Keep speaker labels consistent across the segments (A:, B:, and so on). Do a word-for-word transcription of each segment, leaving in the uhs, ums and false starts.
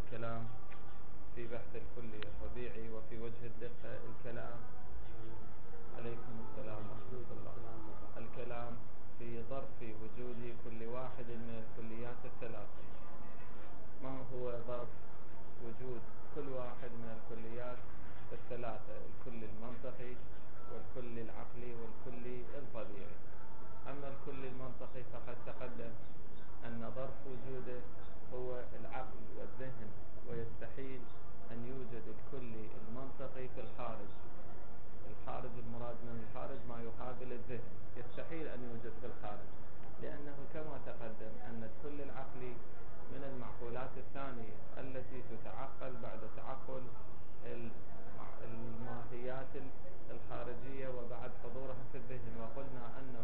A: الكلام في بحث الكلي الطبيعي وفي وجه الدقة. الكلام عليكم السلام ورحمة الله. الكلام في ظرف وجود كل واحد من الكليات الثلاثة. ما هو ظرف وجود كل واحد من الكليات الثلاثة؟ الكل المنطقي والكل العقلي والكل الطبيعي. أما الكل المنطقي فقد تقدم أن ظرف وجوده هو العقل والذهن، ويستحيل أن يوجد الكل المنطقي في الخارج. الخارج المراد من الخارج ما يقابل الذهن، يستحيل أن يوجد في الخارج، لأنه كما تقدم أن الكل العقلي من المعقولات الثانية التي تتعقل بعد تعقل الماهيات الخارجية وبعد حضورها في الذهن. وقلنا أنه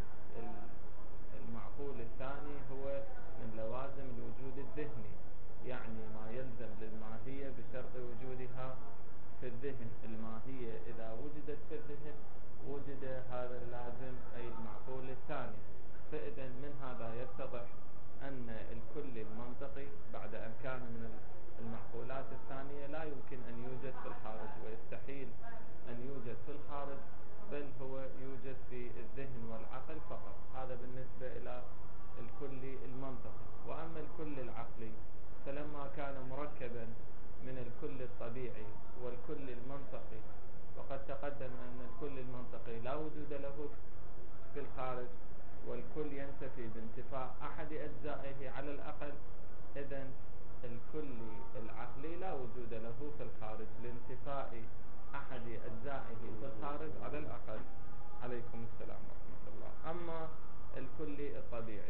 A: المعقول الثاني هو من لوازم الوجود الذهني، يعني ما يلزم للماهية بشرط وجودها في الذهن. الماهية إذا وجدت في الذهن وجد هذا اللازم أي المعقول الثاني. فإذا من هذا يتضح أن الكل المنطقي بعد أن كان من المعقولات الثانية لا يمكن أن يوجد في الخارج، ويستحيل أن يوجد في الخارج، بل هو يوجد في الذهن والعقل فقط. هذا بالنسبة إلى الكل المنطقي. وأما الكل العقلي فلما كان مركبا من الكل الطبيعي والكل المنطقي، وقد تقدم أن الكل المنطقي لا وجود له في الخارج، والكل ينتفي بانتفاء أحد أجزائه على الأقل، إذن الكل العقلي لا وجود له في الخارج لانتفاء أحد أجزائه في الخارج على الأقل. عليكم السلام ورحمة الله. أما الكل الطبيعي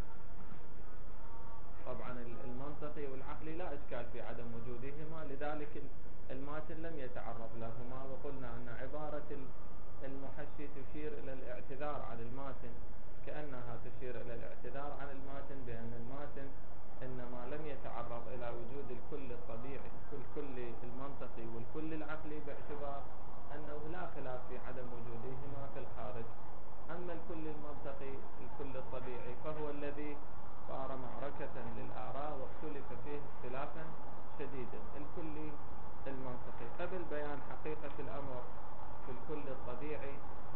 A: طبعا المنطقي والعقلي لا إشكال في عدم وجودهما، لذلك الماتن لم يتعرض لهما. وقلنا أن عبارة المحشي تشير إلى الاعتذار عن الماتن، كأنها تشير إلى الاعتذار عن الماتن بأن الماتن إنما لم يتعرض إلى وجود الكل الطبيعي الكل المنطقي والكل العقلي باعتبار أنه لا خلاف في عدم وجودهما في الخارج. أما الكل المنطقي الكل الطبيعي فهو الذي صار معركة للآراء واختلف فيه اختلافا شديدا. الكل المنطقي قبل بيان حقيقة الأمر في الكل الطبيعي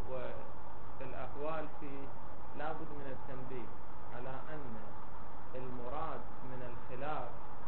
A: والأقوال فيه لابد من التنبيه على أن المراد من الخلاف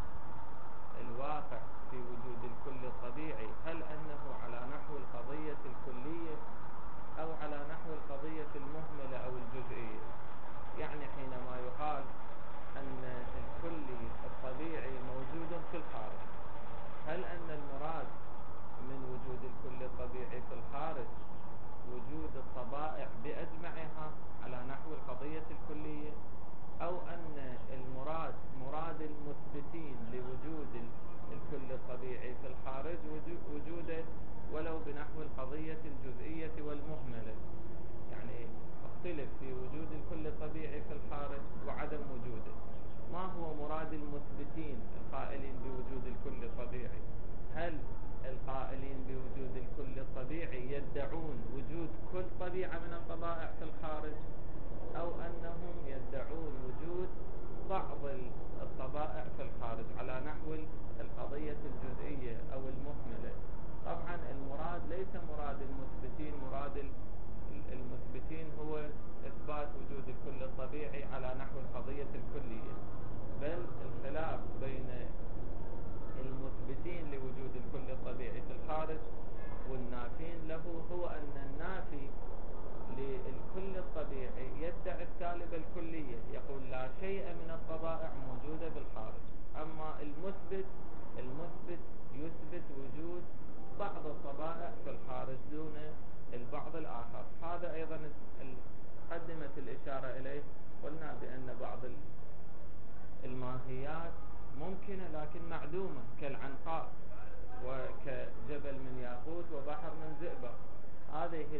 A: الواقع في وجود الكل الطبيعي هل أنه على نحو القضية الكلية أو على نحو القضية المهملة أو الجزئية. يعني حينما يقال أن الكل الطبيعي موجود في الخارج، هل أن المراد من وجود الكل الطبيعي في الخارج وجود الطبائع بأجمعها على نحو القضية الكلية، أو أن المراد مراد المثبتين لوجود الكل الطبيعي في الخارج وجوده ولو بنحو القضية الجزئية والمهملة؟ يعني اختلف في وجود الكل الطبيعي في الخارج وعدم وجوده. ما هو مراد المثبتين القائلين بوجود الكل الطبيعي؟ هل القائلين بوجود الكل الطبيعي يدعون وجود كل طبيعة من الطبائع في الخارج، أو أنهم يدعون وجود بعض الطبائع في الخارج على نحو القضية الجزئية أو المهملة؟ طبعا المراد ليس مراد المثبتين، مراد المثبتين هو إثبات وجود الكل الطبيعي على نحو القضية الكلية، بل الخلاف بين المثبتين لوجود الكل الطبيعي في الخارج والنافين له هو أن النافي للكل الطبيعي يدعي السالب الكلية، يقول لا شيء من الطبائع موجودة بالخارج. أما المثبت المثبت يثبت وجود بعض الطبائع في الخارج دون البعض الآخر. هذا أيضا قدمت الإشارة إليه. قلنا بأن بعض الماهيات ممكنة لكن معدومة كالعنقاء وكجبل من ياقوت وبحر من زئبق. هذه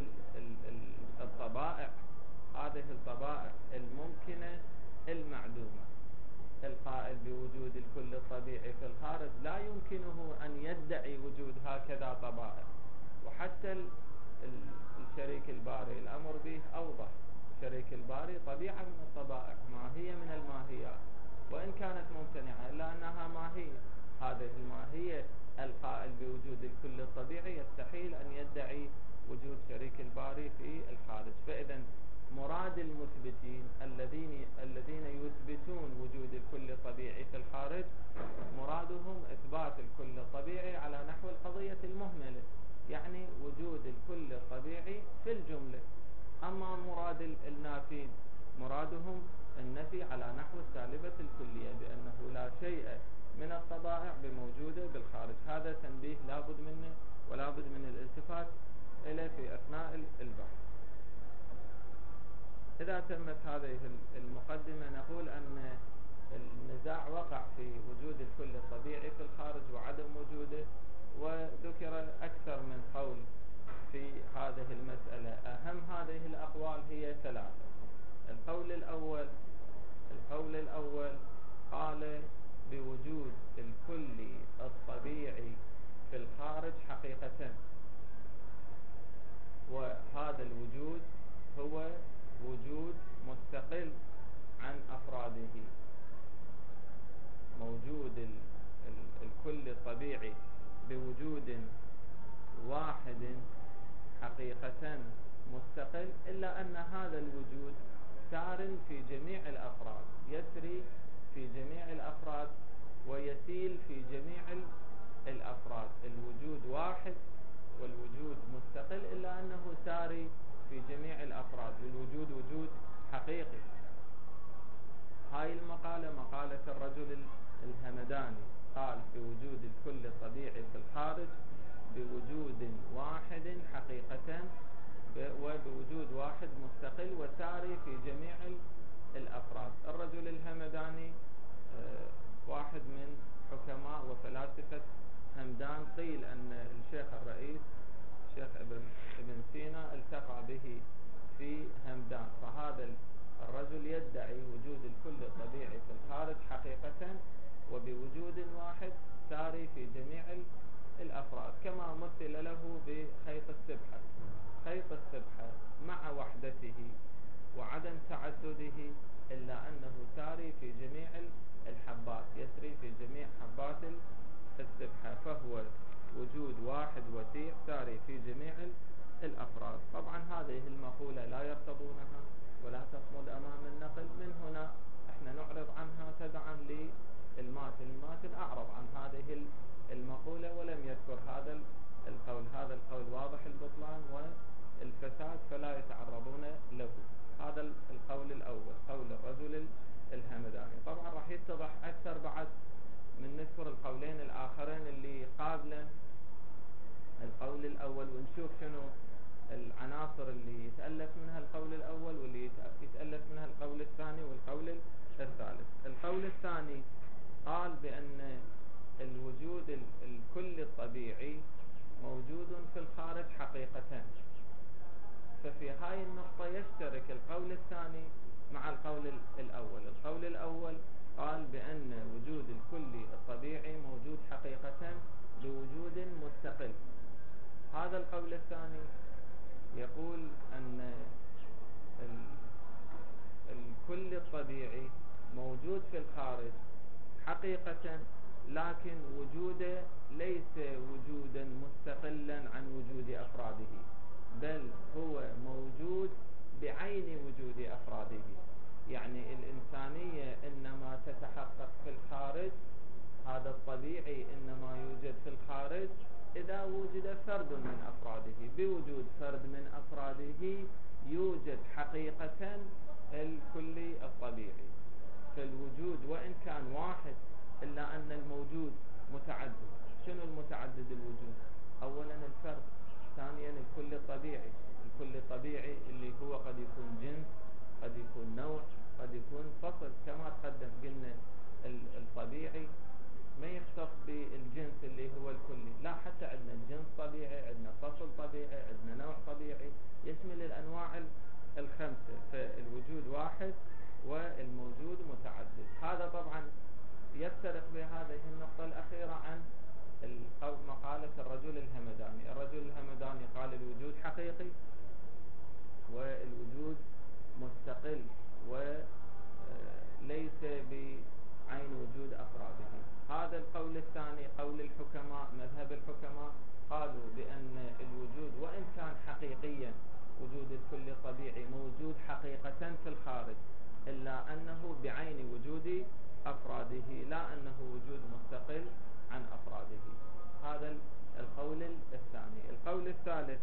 A: الطبائع هذه الطبائع الممكنة المعدومة، القائل بوجود الكل الطبيعي في الخارج لا يمكنه أن يدعي وجود هكذا طبائع. وحتى الشريك الباري الأمر به أوضح. شريك الباري طبيعة من الطبائع، ماهية من الماهيات، وإن كانت ممتنعة إلا أنها ماهية. هذه الماهية القائل بوجود الكل الطبيعي يستحيل أن يدعي وجود شريك الباري في الخارج. فإذا مراد المثبتين الذين الذين يثبتون وجود الكل الطبيعي في الخارج مرادهم إثبات الكل الطبيعي على نحو القضية المهملة، يعني وجود الكل الطبيعي في الجملة. أما مراد النافين مرادهم النفي على نحو السالبة الكلية، بأنه لا شيء من الطبائع بموجودة بالخارج. هذا تنبيه لابد منه ولابد من الالتفات إليه في أثناء البحث. إذا تمت هذه المقدمة نقول أن النزاع وقع في وجود الكل الطبيعي في الخارج وعدم وجوده، وذكر أكثر من قول في هذه المسألة. أهم هذه الأقوال هي ثلاثة. القول الأول القول الأول قال بوجود الكل الطبيعي في الخارج حقيقة، وهذا الوجود هو وجود مستقل عن أفراده. موجود ال ال الكل الطبيعي بوجود واحد حقيقة مستقل، إلا أن هذا الوجود سار في جميع الأفراد، يسري في جميع الأفراد ويسيل في جميع الأفراد. الوجود واحد والوجود مستقل، إلا أنه ساري في جميع الأفراد. الوجود وجود حقيقي. هاي المقالة مقالة الرجل الهمداني، قال بوجود الكل الطبيعي في الخارج بوجود واحد حقيقة وبوجود واحد مستقل وساري في جميع الأفراد. الرجل الهمداني واحد من حكماء وفلاسفة همدان. قيل أن الشيخ الرئيس الشيخ ابن, ابن سينا التقى به في همدان، فهذا الرجل يدعي وجود الكل الطبيعي في الخارج حقيقة وبوجود واحد ساري في جميع الأفراد، كما مثل له بخيط السبحة. خيط السبحة مع وحدته وعدم تعدده، إلا أنه ساري في جميع الحبات، يسري في جميع حبات السبحة، فهو وجود واحد وسيع ساري في جميع الأفراد. طبعا هذه المقولة لا يرتضونها ولا تصمد أمام النقل. من هنا احنا نعرض عنها تبعا للماتن. الماتن أعرض عن هذه المقولة ولم يذكر هذا القول. هذا القول واضح البطلان والفساد فلا يتعرضون له. هذا القول الأول، قول الرجل الهمداني. طبعا راح يتضح أكثر بعد من نذكر القولين الآخرين اللي قابلا القول الأول، ونشوف شنو العناصر اللي يتألف منها القول الأول واللي يتألف منها القول الثاني والقول الثالث. القول الثاني قال بأن الوجود الكل الطبيعي موجود في الخارج حقيقة. ففي هاي النقطة يشترك القول الثاني مع القول الأول. القول الأول قال بأن وجود الكل الطبيعي موجود حقيقة بوجود مستقل. هذا القول الثاني يقول أن الكل الطبيعي موجود في الخارج حقيقة، لكن وجوده ليس وجودا مستقلا عن وجود أفراده، بل هو موجود بعين وجود أفراده. يعني الإنسانية إنما تتحقق في الخارج، هذا الطبيعي إنما يوجد في الخارج إذا وجد فرد من أفراده. بوجود فرد من أفراده يوجد حقيقة الكلي الطبيعي. فالوجود وإن كان واحد إلا أن الموجود متعدد. شنو المتعدد الوجود؟ أولا الفرد، ثانيا الكل الطبيعي. الكل الطبيعي اللي هو قد يكون جنس، قد يكون نوع، قد يكون فصل. كما تقدم قلنا الطبيعي ما يختص بالجنس اللي هو الكلي، لا، حتى عندنا الجنس طبيعي، عندنا فصل طبيعي، عندنا نوع طبيعي، يشمل الأنواع الخمسة. فالوجود واحد والموجود متعدد. هذا طبعا يفترق بهذه النقطة الأخيرة عن مقالة الرجل الهمداني. الرجل الهمداني قال الوجود حقيقي والوجود مستقل وليس بعين وجود أفراده. هذا القول الثاني الحكماء مذهب الحكماء قالوا بأن الوجود وإن كان حقيقيا وجود الكل الطبيعي موجود حقيقة في الخارج، إلا أنه بعين وجود أفراده، لا أنه وجود مستقل عن أفراده. هذا القول الثاني. القول الثالث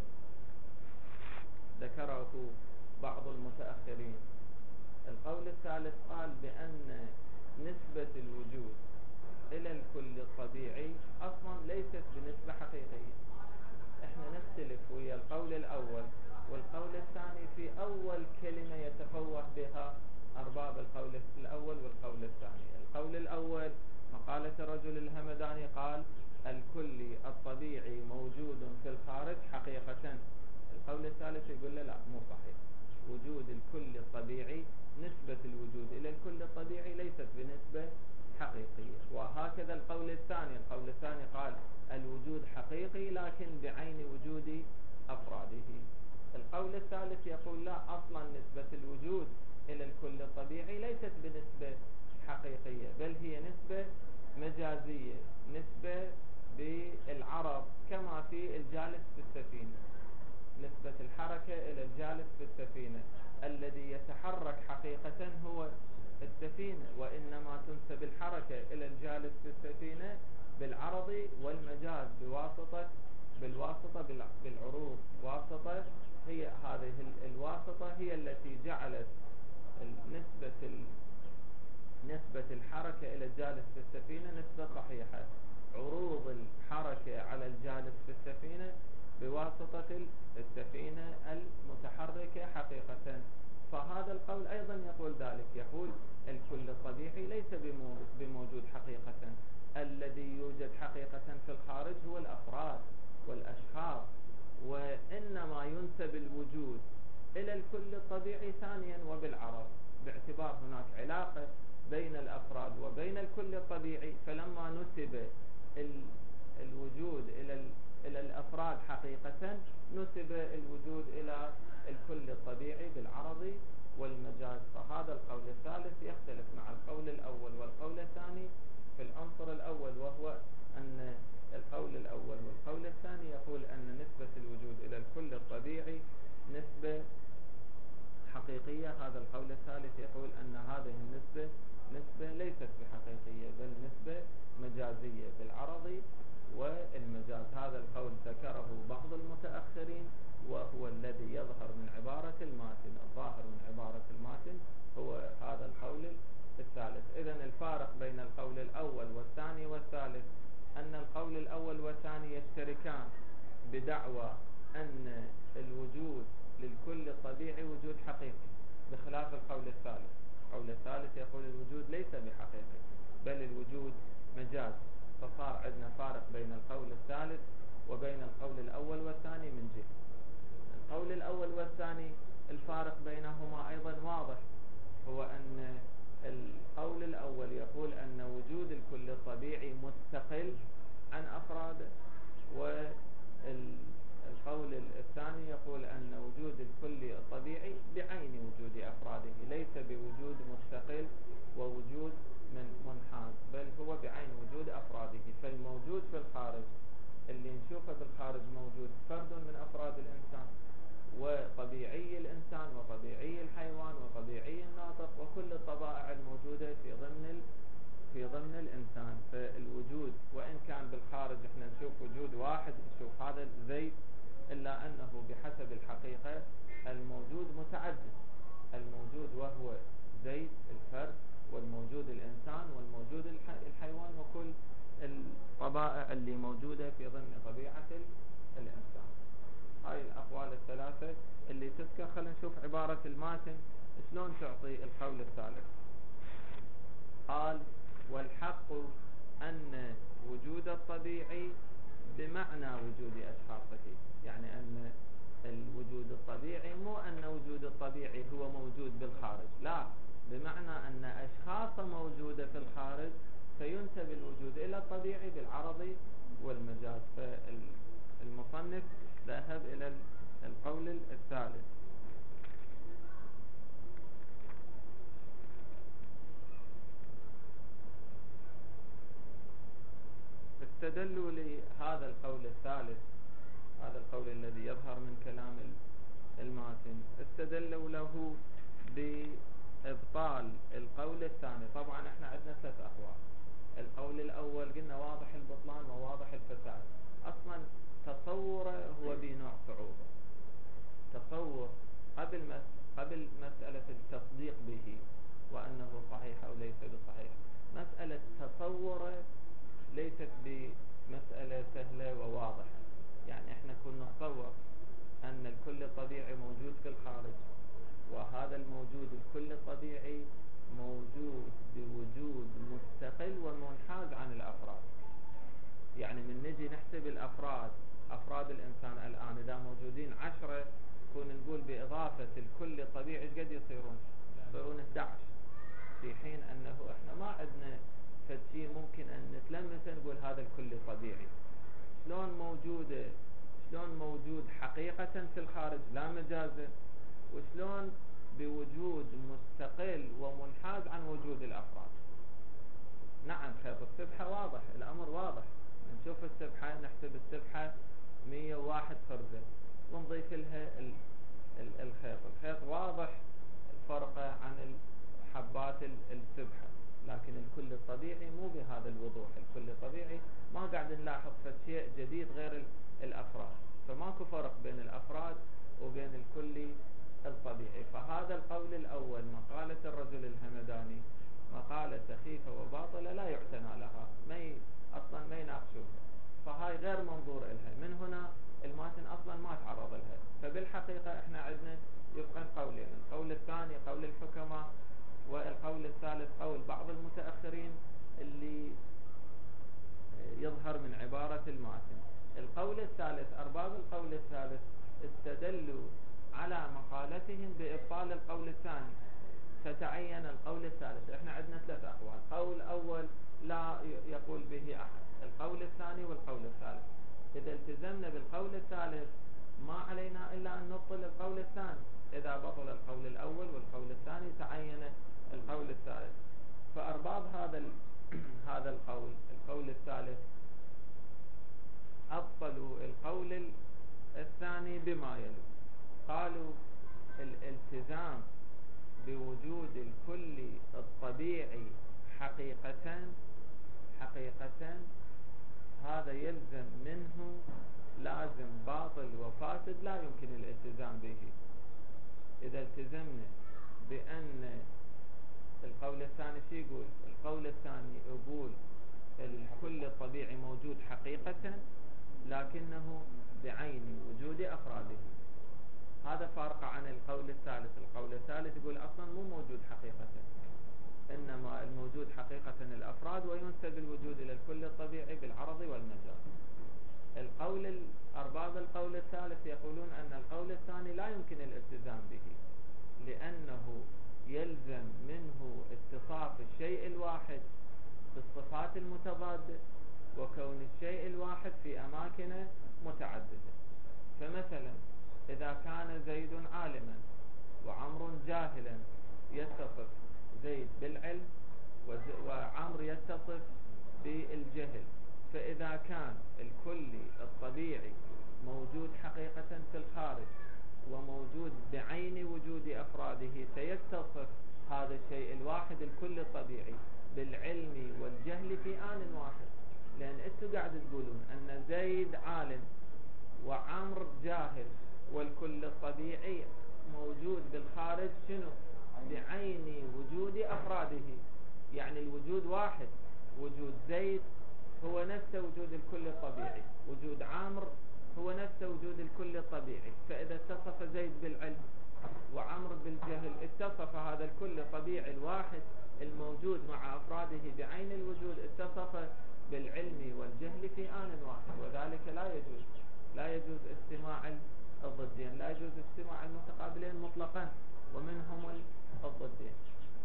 A: ذكره بعض المتأخرين. القول الثالث قال بأن نسبة الوجود إلى الكل الطبيعي أصلا ليست بنسبة حقيقية. احنا نختلف ويا القول الأول والقول الثاني في أول كلمة يتفوه بها أرباب القول الأول والقول الثاني. القول الأول مقالة الرجل الهمداني قال الكلي الطبيعي موجود في الخارج حقيقة. القول الثالث يقول لا مو صحيح، وجود الكل الطبيعي نسبة الوجود إلى الكل الطبيعي ليست بنسبة حقيقية. وهكذا القول الثاني، القول الثاني قال الوجود حقيقي لكن بعين وجود أفراده. القول الثالث يقول لا، أصلا نسبة الوجود إلى الكل الطبيعي ليست بنسبة حقيقية، بل هي نسبة مجازية، نسبة بالعرض كما في الجالس في السفينة. نسبة الحركة إلى الجالس في السفينة، الذي يتحرك حقيقة هو السفينة، وإنما تنسب الحركة إلى الجالس في السفينة بالعرض والمجاز بواسطة بالواسطة بالعروض. واسطة هي هذه الواسطة هي التي جعلت نسبة نسبة الحركة إلى الجالس في السفينة نسبة صحيحة. عروض الحركة على الجالس في السفينة بواسطة السفينة المتحركة حقيقة. فهذا القول أيضا يقول ذلك، يقول الكل الطبيعي ليس بموجود حقيقة، الذي يوجد حقيقة في الخارج هو الأفراد والأشخاص، وإنما ينسب الوجود إلى الكل الطبيعي ثانيا وبالعرض، باعتبار هناك علاقة بين الأفراد وبين الكل الطبيعي. فلما نسب الوجود إلى إلى الأفراد حقيقة نسب الوجود إلى الكل الطبيعي بالعرض والمجاز. فهذا القول الثالث يختلف مع القول الأول والقول الثاني في العنصر الأول، وهو أن القول الأول والقول الثاني يقول أن نسبة الوجود إلى الكل الطبيعي نسبة حقيقية. هذا القول الثالث يقول أن هذه النسبة نسبة ليست بحقيقية بل نسبة مجازية بالعرض والمجاز. هذا القول ذكره بعض المتأخرين وهو الذي يظهر من عبارة الماتن. الظاهر من عبارة الماتن هو هذا القول الثالث. إذن الفارق بين القول الأول والثاني والثالث أن القول الأول والثاني يشتركان بدعوى أن الوجود للكل الطبيعي وجود حقيقي، بخلاف القول الثالث. القول الثالث يقول الوجود ليس بحقيقي بل الوجود مجاز. فصار عندنا فارق بين القول الثالث وبين القول الأول والثاني من جهة. القول الأول والثاني الفارق بينهما أيضا واضح، هو أن القول الأول يقول أن وجود الكل الطبيعي مستقل عن أفراده، والقول الثاني يقول أن وجود الكل الطبيعي بعين وجود أفراده، ليس بوجود مستقل ووجود من منحاز، بل هو بعين وجود أفراده. فالموجود في الخارج اللي نشوفه بالخارج موجود فرد من أفراد الإنسان، وطبيعي الإنسان وطبيعي الحيوان وطبيعي الناطق وكل الطبائع الموجودة في ضمن في ضمن الإنسان. فالوجود وإن كان بالخارج احنا نشوف وجود واحد، نشوف هذا زيد، إلا أنه بحسب الحقيقة الموجود متعدد. الموجود وهو زيد الفرد، والموجود الإنسان، والموجود الحيوان، وكل الطبائع اللي موجودة في ضمن طبيعة الإنسان. هاي الأقوال الثلاثة اللي تذكر. خلينا نشوف عبارة الماتن شلون تعطي القول الثالث. قال والحق أن وجود الطبيعي بمعنى وجود أشخاصه، يعني أن الوجود الطبيعي مو أن وجود الطبيعي هو موجود بالخارج، لا، بمعنى أن أشخاص موجودة في الخارج فينسب الوجود إلى الطبيعي بالعرض والمجاز. فالمصنف ذهب إلى القول الثالث. استدلوا لهذا القول الثالث، هذا القول الذي يظهر من كلام الماتن، استدلوا له بإبطال القول الثاني. طبعا احنا عندنا ثلاث أقوال. القول الأول قلنا واضح البطلان وواضح الفساد، أصلا تصوره هو بنوع صعوبة. تصور قبل مس قبل مسألة التصديق به وأنه صحيح أو ليس بصحيح، مسألة تصوره ليست بمسألة سهلة وواضحة. يعني احنا كنا نتصور أن الكل الطبيعي موجود في الخارج، وهذا الموجود الكل الطبيعي موجود بوجود مستقل ومنحاز عن الأفراد. يعني من نجي نحسب الأفراد، أفراد الإنسان الآن إذا موجودين عشرة، كون نقول بإضافة الكل الطبيعي قد يصيرون يصيرون إحدى عشر، في حين أنه إحنا ما عندنا فشي ممكن أن نتلمس نقول هذا الكل الطبيعي. شلون موجودة شلون موجود حقيقة في الخارج لا مجازا، وشلون بوجود مستقل ومنحاز عن وجود الأفراد. نعم خيط السبحة واضح، الأمر واضح. نشوف السبحة، نحسب السبحة مية وواحد خرزة ونضيف لها الخيط، الخيط واضح فرقه عن حبات السبحة، لكن الكل الطبيعي مو بهذا الوضوح. الكل الطبيعي ما قاعد نلاحظ شيء جديد غير الأفراد، فماكو فرق بين الأفراد وبين الكل الطبيعي. فهذا القول الأول مقالة الرجل الهمداني مقالة سخيفة وباطلة لا يعتنى لها، ما ي... أصلا ما يناقشوها، فهاي غير منظور إلها. من هنا الماتن أصلا ما تعرض لها. فبالحقيقة احنا عندنا يبقى قولين، القول الثاني قول الحكماء، والقول الثالث قول بعض المتأخرين اللي يظهر من عبارة الماتن. القول الثالث، أرباب القول الثالث استدلوا على مقالتهم بإبطال القول الثاني، فتعين القول الثالث. احنا عندنا ثلاث أقوال، قول أول لا يقول به أحد، القول الثاني والقول الثالث. إذا التزمنا بالقول الثالث ما علينا إلا أن نبطل القول الثاني. إذا بطل القول الأول والقول الثاني تعين القول الثالث. فأرباب هذا هذا القول القول الثالث أبطلوا القول الثاني بما يلي. قالوا الالتزام بوجود الكل الطبيعي حقيقة حقيقة هذا يلزم منه لازم باطل وفاسد لا يمكن الالتزام به. إذا التزمنا بأن القول الثاني شو يقول؟ القول الثاني يقول الكل الطبيعي موجود حقيقة لكنه بعين وجود أفراده. هذا فارق عن القول الثالث. القول الثالث يقول أصلا مو موجود حقيقة، إنما الموجود حقيقة الأفراد وينسب الوجود إلى الكل الطبيعي بالعرض والمجاز. القول أرباب القول الثالث يقولون أن القول الثاني لا يمكن الالتزام به، لأنه يلزم منه اتصاف الشيء الواحد بالصفات المتضادة وكون الشيء الواحد في أماكن متعددة. فمثلا إذا كان زيد عالما وعمر جاهلا يتصف زيد بالعلم وعمر يتصف بالجهل، فإذا كان الكل الطبيعي موجود حقيقة في الخارج وموجود بعين وجود أفراده سيتصف هذا الشيء الواحد الكل الطبيعي بالعلم والجهل في آن واحد. لأن أنتوا قاعد تقولون أن زيد عالم وعمر جاهل والكل الطبيعي موجود بالخارج شنو؟ بعين وجود أفراده، يعني الوجود واحد. وجود زيد هو نفس وجود الكل الطبيعي، وجود عمر هو نفس وجود الكل الطبيعي. فإذا اتصف زيد بالعلم وعمر بالجهل اتصف هذا الكل الطبيعي الواحد الموجود مع أفراده بعين الوجود اتصف بالعلم والجهل في آن واحد، وذلك لا يجوز. لا يجوز استماع الضدين، لا يجوز استماع المتقابلين مطلقا ومنهم الضدين.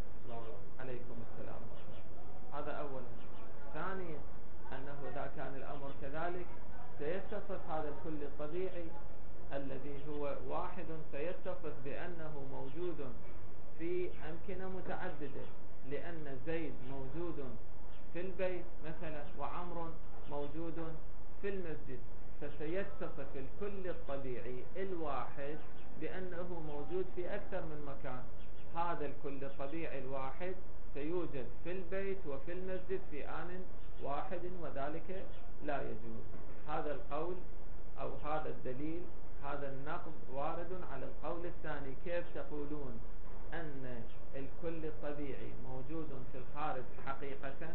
A: عليكم السلام. هذا أولا. ثانيا أنه إذا كان الأمر كذلك سيتصف هذا الكل الطبيعي الذي هو واحد سيتصف بأنه موجود في أمكنة متعددة، لأن زيد موجود في البيت مثلا وعمر موجود في المسجد، فسيتصف الكل الطبيعي الواحد بأنه موجود في أكثر من مكان. هذا الكل الطبيعي الواحد سيوجد في البيت وفي المسجد في آن واحد، وذلك لا يجوز. هذا القول أو هذا الدليل، هذا النقض وارد على القول الثاني. كيف تقولون أن الكل الطبيعي موجود في الخارج حقيقة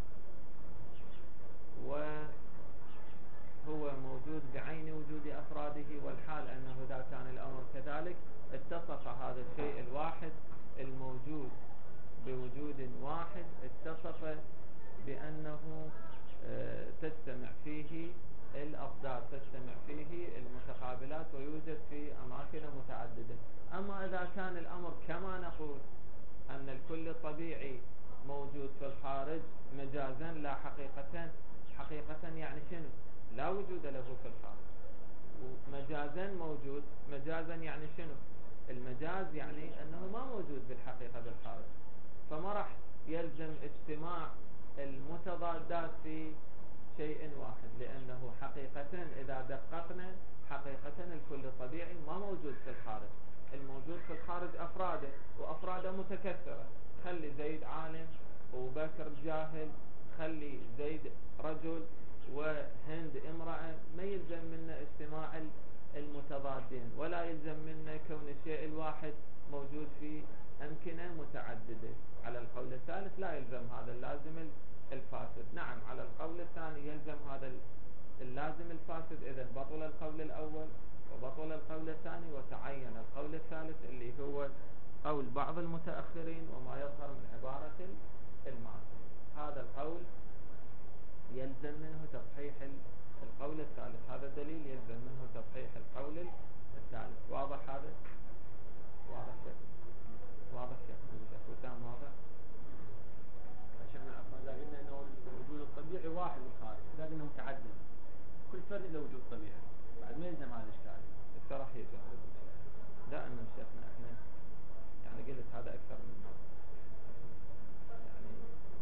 A: وهو موجود بعين وجود أفراده، والحال أنه إذا كان الأمر كذلك اتصف هذا الشيء الواحد الموجود بوجود واحد، اتصف بأنه تجتمع فيه الأضداد، تجتمع فيه المتقابلات، ويوجد في أماكن متعددة. أما إذا كان الأمر كما نقول أن الكل الطبيعي موجود في الخارج مجازا لا حقيقة، حقيقة يعني شنو؟ لا وجود له في الخارج. ومجازا موجود، مجازا يعني شنو؟ المجاز يعني أنه ما موجود بالحقيقة بالخارج، فما راح يلزم اجتماع المتضادات في شيء واحد، لأنه حقيقة إذا دققنا حقيقة الكل الطبيعي ما موجود في الخارج. الموجود في الخارج أفراده، وأفراده متكثرة. خلي زيد عالم وبكر جاهل، خلي زيد رجل وهند امرأة، ما يلزم منا اجتماع المتضادين، ولا يلزم منا كون الشيء الواحد موجود في أمكنة متعددة. على القول الثالث لا يلزم هذا اللازم الفاسد. نعم، على القول الثاني يلزم هذا اللازم الفاسد. إذا بطل القول الأول وبطل القول الثاني، وتعين القول الثالث اللي هو قول بعض المتأخرين وما يظهر من عبارة المعاصر. هذا القول يلزم منه تصحيح القول الثالث، هذا الدليل يلزم منه تصحيح القول الثالث. واضح هذا؟ واضح شيخ؟ واضح شيخ؟ شيخ وسام واضح؟
B: شيخنا عفوا، إذا قلنا أنه الوجود الطبيعي واحد بالخارج، إذا قلنا متعدد كل فرد له وجود طبيعي، بعد ما يلزم هذا الإشكال.
A: راح يجي دائما شيخنا احنا يعني قلت هذا أكثر من مرة، يعني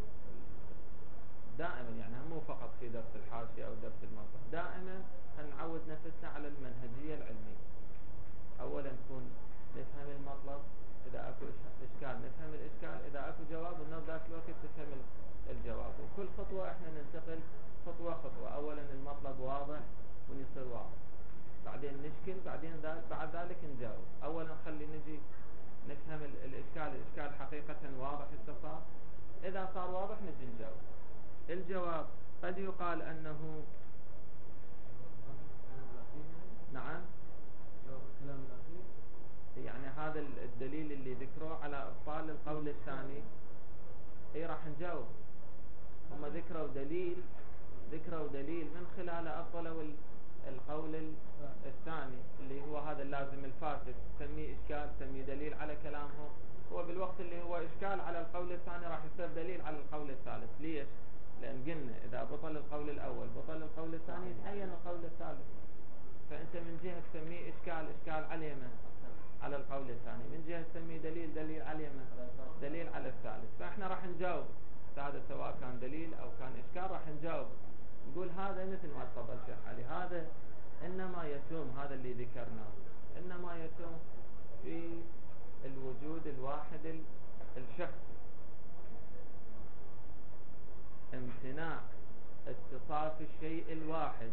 A: دائما يعني مو فقط في درس الحاشية أو درس المنطق، دائما نعود نفسنا على المنهجية العلمية. أولا نكون نفهم المطلب، إذا أكو إشكال نفهم الإشكال، إذا أكو جواب النظر ذاك الوقت تفهم الجواب. وكل خطوة إحنا ننتقل خطوة خطوة. أولا المطلب واضح ونصير واضح، بعدين نشكل، بعدين بعد ذلك نجاوب. أولا خلي نجي نفهم الإشكال، الإشكال حقيقة واضح اتصال، إذا صار واضح نجي نجاوب. الجواب قد يقال أنه نعم يعني هذا الدليل اللي ذكروه على إبطال القول الثاني، اي راح نجاوب. هم ذكروا دليل ذكروا دليل من خلاله أبطلوا القول الثاني اللي هو هذا اللازم الفاسد، سميه إشكال، سميه دليل على كلامهم. هو بالوقت اللي هو إشكال على القول الثاني راح يصير دليل على القول الثالث. ليش؟ لأن قلنا إذا بطل القول الأول بطل القول الثاني، يتعين القول الثالث. فأنت من جهة تسميه إشكال، إشكال على من؟ على القول الثاني. من جهة تسميه دليل، دليل على من؟ دليل على الثالث. فإحنا راح نجاوب هذا سواء كان دليل أو كان إشكال، راح نجاوب نقول هذا مثل ما تفضل شيخ علي، هذا إنما يتم، هذا اللي ذكرناه إنما يتم في الوجود الواحد الشخصي. امتناع اتصاف الشيء الواحد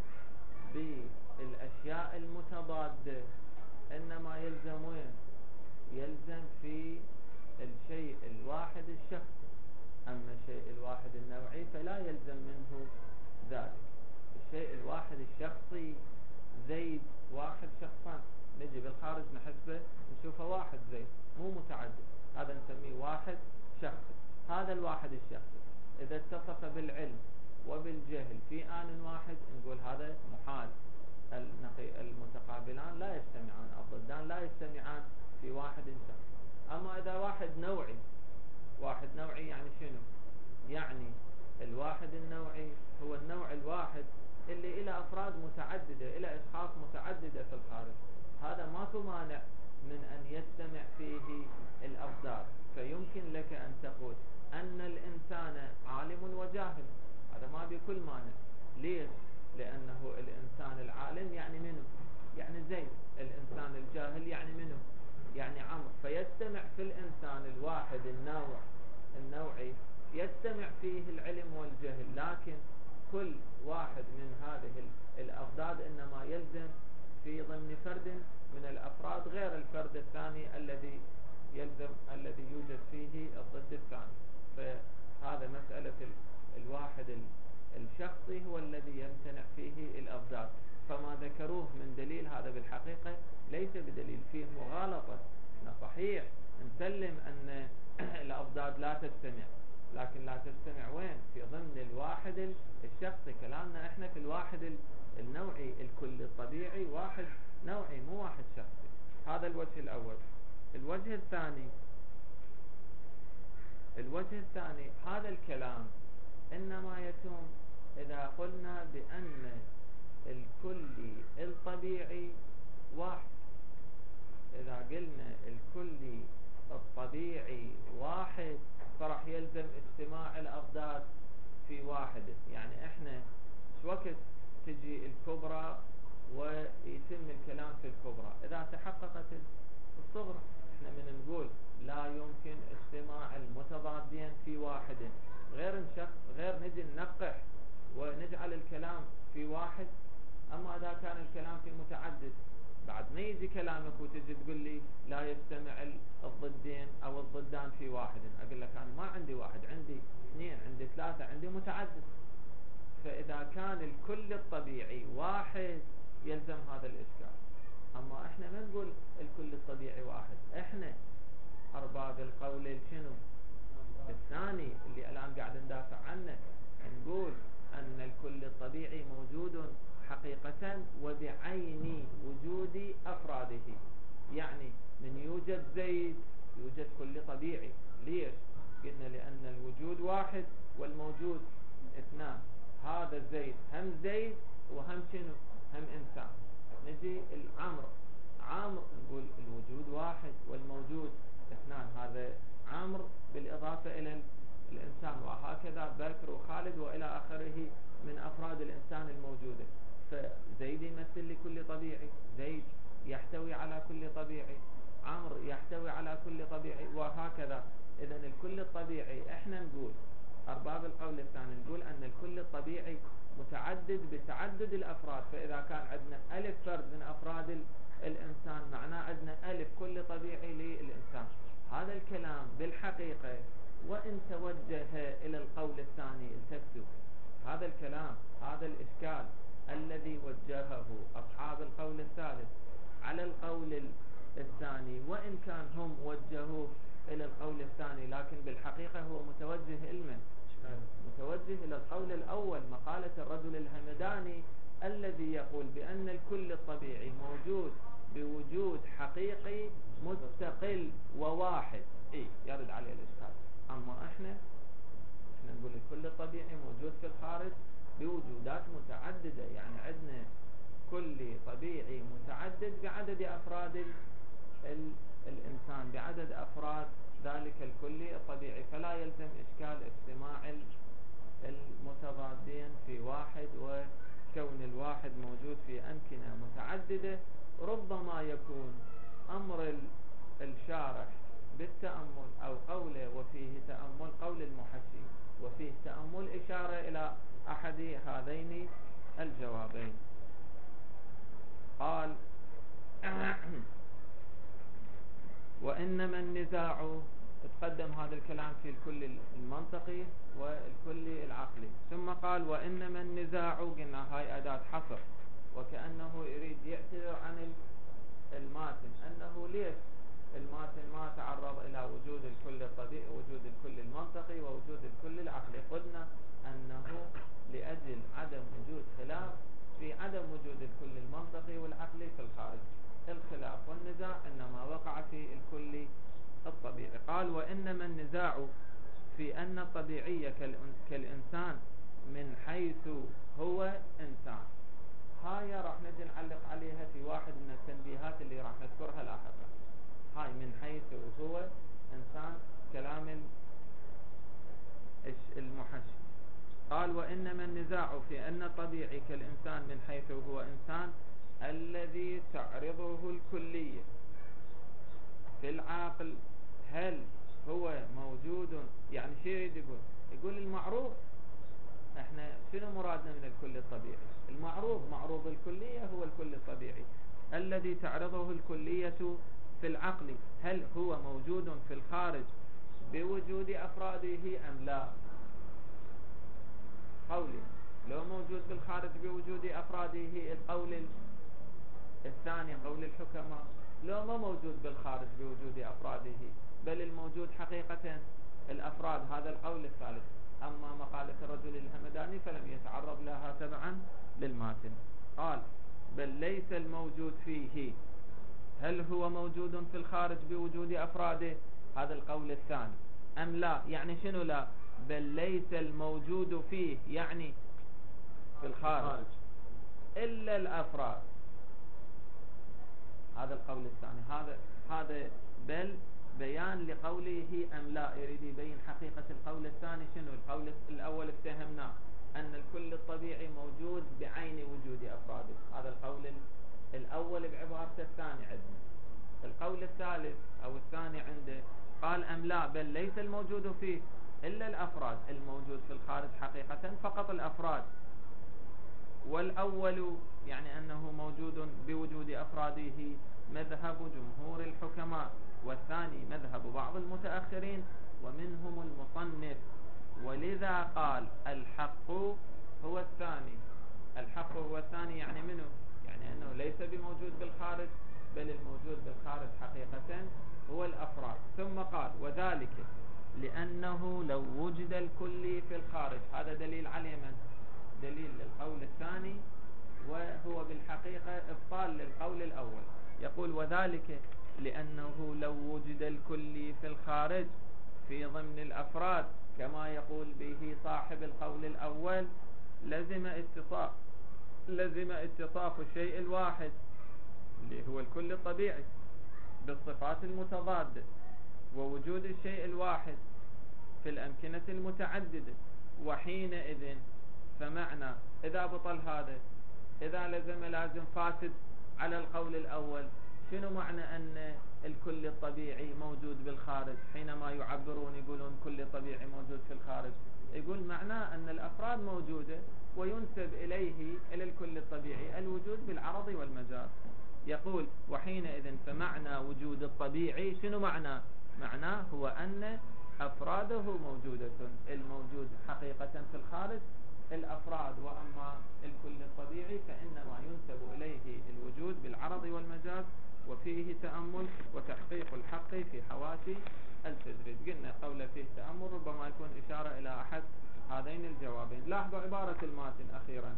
A: بالأشياء المتضادة إنما يلزم وين؟ يلزم في الشيء الواحد الشخصي. أما الشيء الواحد النوعي فلا يلزم منه ذلك. الشيء الواحد الشخصي زيد واحد شخصان، نجي بالخارج نحسبه نشوفه واحد زيد مو متعدد، هذا نسميه واحد شخصي. هذا الواحد الشخصي إذا اتصف بالعلم وبالجهل في آن واحد نقول هذا محال، المتقابلان لا يجتمعان، الضدان لا يجتمعان في واحد شخص. أما إذا واحد نوعي، واحد نوعي يعني شنو؟ يعني الواحد النوعي هو النوع الواحد اللي إلى أفراد متعددة، إلى أشخاص متعددة في الخارج. هذا ماكو مانع من أن يجتمع فيه الأفراد. فيمكن لك أن تقول أن الإنسان عالم وجاهل، هذا ما بكل مانع. ليش؟ لأنه الإنسان العالم يعني منه؟ يعني زيد. الإنسان الجاهل يعني منه؟ يعني عمرو. فيجتمع في الإنسان الواحد النوع النوعي يجتمع فيه العلم والجهل، لكن كل واحد من هذه الأفراد إنما يلزم في ضمن فرد من الأفراد غير الفرد الثاني الذي يلزم الذي يوجد فيه الضد الثاني. فهذا مسألة الواحد الشخصي هو الذي يمتنع فيه الأضداد. فما ذكروه من دليل هذا بالحقيقة ليس بدليل، فيه مغالطة. احنا صحيح نسلم أن الأضداد لا تجتمع، لكن لا تجتمع وين؟ في ضمن الواحد الشخصي. كلامنا احنا في الواحد النوعي الكل الطبيعي، واحد نوعي مو واحد شخصي. هذا الوجه الأول. الوجه الثاني الوجه الثاني هذا الكلام إنما يتم إذا قلنا بأن الكلي الطبيعي واحد. إذا قلنا الكلي الطبيعي واحد فراح يلزم اجتماع الأضداد في واحد. يعني احنا شو وقت تجي الكبرى ويتم الكلام في الكبرى؟ إذا تحققت الصغرى. احنا من نقول لا يمكن اجتماع المتضادين في واحد، غير نشق غير نجي ننقح ونجعل الكلام في واحد. أما إذا كان الكلام في متعدد بعد ما يجي كلامك وتجي تقول لي لا يجتمع الضدين أو الضدان في واحد، أقول لك أنا ما عندي واحد، عندي اثنين، عندي ثلاثة، عندي متعدد. فإذا كان الكل الطبيعي واحد يلزم هذا الإشكال. أما إحنا ما نقول الكل الطبيعي واحد، إحنا أرباب القول شنو؟ الثاني اللي الآن قاعد ندافع عنه. نقول أن الكل الطبيعي موجود حقيقة وبعين وجود أفراده. يعني من يوجد زيد يوجد كل طبيعي. ليش؟ قلنا لأن الوجود واحد والموجود اثنان. هذا زيد هم زيد وهم شنو؟ هم إنسان. نجي العمر عامر نقول الوجود واحد والموجود اثنان، هذا عامر بالإضافة إلى الإنسان، وهكذا بكر وخالد وإلى آخره من أفراد الإنسان الموجودة. فزيد يمثل لي كل طبيعي، زيد يحتوي على كل طبيعي، عمرو يحتوي على كل طبيعي، وهكذا. إذن الكل الطبيعي احنا نقول أرباب القول الثاني نقول أن الكل الطبيعي متعدد بتعدد الأفراد. فإذا كان عندنا ألف فرد من أفراد الإنسان معناه عندنا ألف كل طبيعي للإنسان. هذا الكلام بالحقيقة وإن توجه إلى القول الثاني التفتوا، هذا الكلام هذا الإشكال الذي وجهه أصحاب القول الثالث على القول الثاني، وإن كان هم وجهوه إلى القول الثاني، لكن بالحقيقة هو متوجه علما متوجه إلى القول الأول، مقالة الرجل الهمداني الذي يقول بأن الكل الطبيعي موجود بوجود حقيقي مستقل وواحد. إيه يرد عليه الإشكال. أما إحنا إحنا نقول الكل الطبيعي موجود في الخارج بوجودات متعددة، يعني عندنا كل طبيعي متعدد بعدد أفراد ال ال الإنسان، بعدد أفراد ذلك الكلي الطبيعي. فلا يلزم إشكال اجتماع المتضادين في واحد، وكون الواحد موجود في أمكنة متعددة. ربما يكون أمر الشارح بالتأمل أو قوله وفيه تأمل، قول المحشي وفيه تأمل إشارة إلى أحد هذين الجوابين. قال وإنما النزاع، تقدم هذا الكلام في الكل المنطقي والكل العقلي، ثم قال وإنما النزاع، قلنا هاي أداة حصر، وكأنه يريد يعتذر عن الماتن أنه ليش الماتن ما تعرض إلى وجود الكل الطبيعي، وجود الكل المنطقي ووجود الكل العقلي. قلنا أنه لأجل عدم وجود خلاف في عدم وجود الكل المنطقي والعقلي في الخارج. الخلاف والنزاع إنما وقع في الكل الطبيعي. قال وإنما النزاع في أن الطبيعية كالإنسان من حيث هو إنسان. هاي راح نجي نعلق عليها في واحد من التنبيهات اللي راح نذكرها لاحقا. هاي من حيث هو إنسان كلام المحشي. قال قال وإنما النزاع في أن الطبيعي كالإنسان من حيث هو إنسان الذي تعرضه الكلية في العقل، هل هو موجود؟ يعني شيء يريد يقول يقول المعروف، احنا شنو مرادنا من الكل الطبيعي؟ المعروف معروض الكلية هو الكل الطبيعي الذي تعرضه الكلية في العقل، هل هو موجود في الخارج بوجود أفراده أم لا؟ قولي لو موجود بالخارج بوجود أفراده القول الثاني قول الحكماء، لو ما موجود بالخارج بوجود أفراده بل الموجود حقيقة الأفراد هذا القول الثالث. أما مقالة الرجل الهمداني فلم يتعرض لها تبعا للماتن، قال بل ليس الموجود فيه، هل هو موجود في الخارج بوجود أفراده هذا القول الثاني أم لا؟ يعني شنو لا؟ بل ليس الموجود فيه يعني في الخارج إلا الأفراد، هذا القول الثاني. هذا هذا بل بيان لقوله أم لا، يريد يبين حقيقة القول الثاني شنو. القول الأول افتهمناه أن الكل الطبيعي موجود بعين وجود أفراده، هذا القول الأول بعبارته الثاني عندنا. القول الثالث أو الثاني عنده قال أم لا بل ليس الموجود فيه إلا الأفراد، الموجود في الخارج حقيقة فقط الأفراد. والأول يعني أنه موجود بوجود أفراده مذهب جمهور الحكماء، والثاني مذهب بعض المتأخرين ومنهم المصنف، ولذا قال الحق هو الثاني. الحق هو الثاني يعني منه؟ يعني أنه ليس بموجود بالخارج بل الموجود بالخارج حقيقة هو الأفراد. ثم قال وذلك لأنه لو وجد الكلي في الخارج، هذا دليل عليه من؟ دليل للقول الثاني، وهو بالحقيقة إبطال للقول الأول. يقول وذلك لأنه لو وجد الكلي في الخارج في ضمن الأفراد كما يقول به صاحب القول الأول لزم اتصاف لزم اتصاف الشيء الواحد اللي هو الكل الطبيعي بالصفات المتضادة، ووجود الشيء الواحد في الأمكنة المتعددة، وحينئذ فمعنى إذا بطل هذا، إذا لزم لازم فاسد على القول الأول، شنو معنى أن الكل الطبيعي موجود بالخارج؟ حينما يعبرون يقولون كل طبيعي موجود في الخارج، يقول معناه أن الأفراد موجودة وينسب إليه إلى الكل الطبيعي الوجود بالعرض والمجاز. يقول وحينئذ فمعنى وجود الطبيعي شنو معناه؟ معناه هو أن أفراده موجودة، الموجود حقيقة في الخارج الأفراد، وأما الكل الطبيعي فإنما ينسب إليه الوجود بالعرض والمجاز. وفيه تأمل وتحقيق الحق في حواشي التجريد. قلنا قول فيه تأمل ربما يكون إشارة إلى أحد هذين الجوابين. لاحظوا عبارة الماتن أخيرا،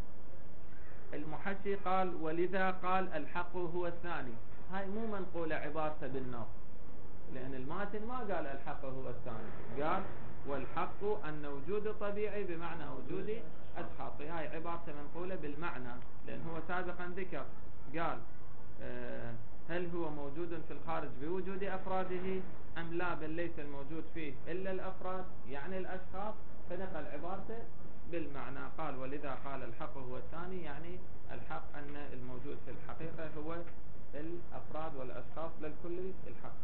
A: المحشي قال ولذا قال الحق هو الثاني، هاي مو منقولة عبارته بالنص، لأن الماتن ما قال الحق هو الثاني، قال والحق أن وجود طبيعي بمعنى وجود أشخاص، هاي عبارته منقولة بالمعنى، لأن هو سابقا ذكر قال أه هل هو موجود في الخارج بوجود أفراده أم لا بل ليس الموجود فيه إلا الأفراد يعني الأشخاص، فنقل عبارته بالمعنى. قال ولذا قال الحق هو الثاني، يعني الحق أن الموجود في الحقيقة هو الأفراد والأشخاص للكل الحق.